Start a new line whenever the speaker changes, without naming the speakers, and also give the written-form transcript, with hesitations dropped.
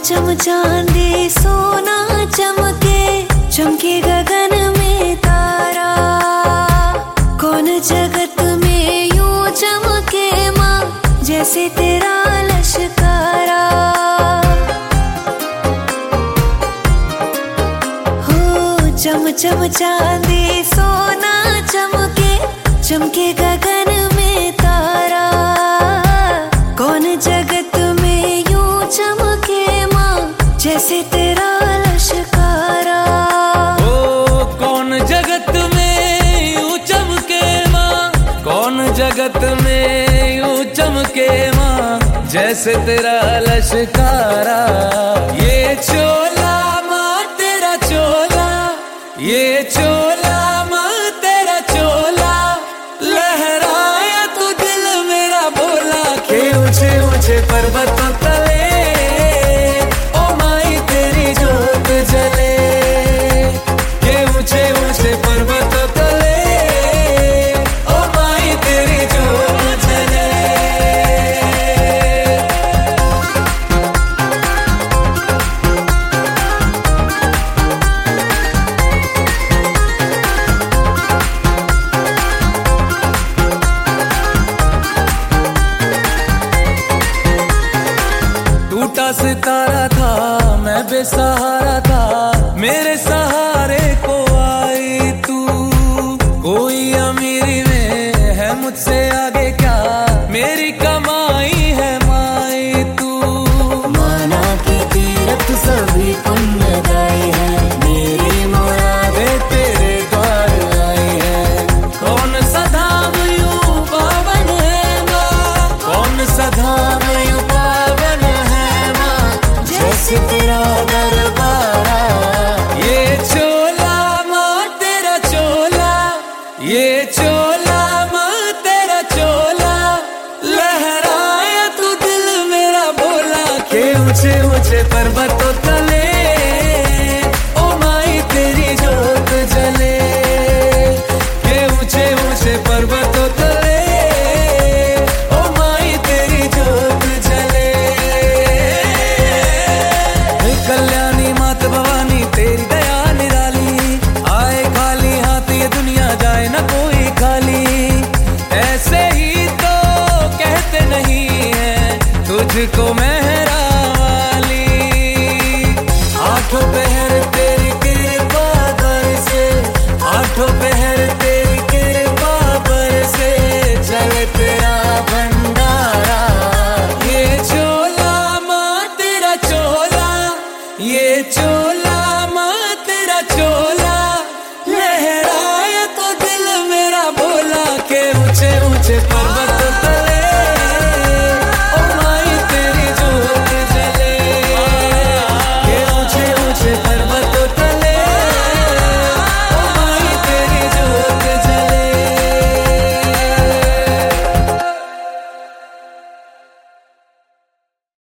चम चांदी सोना चमके, चमके गगन में तारा। कौन जगत में यूं चमके माँ, जैसे तेरा लश्कारा। हो चम चम चांदी सोना चमके, चमके गगन में तारा। कौन जगत में यूं चमके माँ, जैसे तेरा लश्कारा।
ओ कौन जगत में यूं चमके माँ, कौन जगत में यूं चमके माँ, जैसे तेरा लश्कारा। ये चोला माँ तेरा चोला, ये चोला माँ तेरा चोला, लहराया तू दिल मेरा बोला। के ऊंचे ऊंचे पर्वतों तले ओ माई तेरी जोत जले। के ऊंचे ऊंचे पर्वतों तले ओ माई तेरी जोत जले। टूटा सितारा था मैं बेसहारा था, मेरे सहारे को आई तू। कोई अमीरी में है मुझसे आगे क्या, मेरी कमाई है माई तू।
माना की तीरथ सभी पुण्यदायी है, मेरी मुरादें तेरे द्वार आई है।
कौन सा धाम यूं पावन है माँ, कौन सा धाम यूं पावन है माँ,
जैसे तेरा दरबारा।
ये चोला माँ तेरा चोला, ये चोला माँ तेरा चोला, लहराया तू दिल मेरा बोला। के ऊंचे ऊंचे पर्वतों तले ओ माई तेरी जोत जले। के ऊंचे ऊंचे पर्वतों तले ओ माई तेरी जोत जले। हे कल्याणी मात भवानी तेरी दया निराली, आए खाली हाथ ये दुनिया जाए न कोई खाली। ऐसे ही तो कहते नहीं है तुझको मेहरा वाली। आठों पहर तेरी कृपा दर से, आठों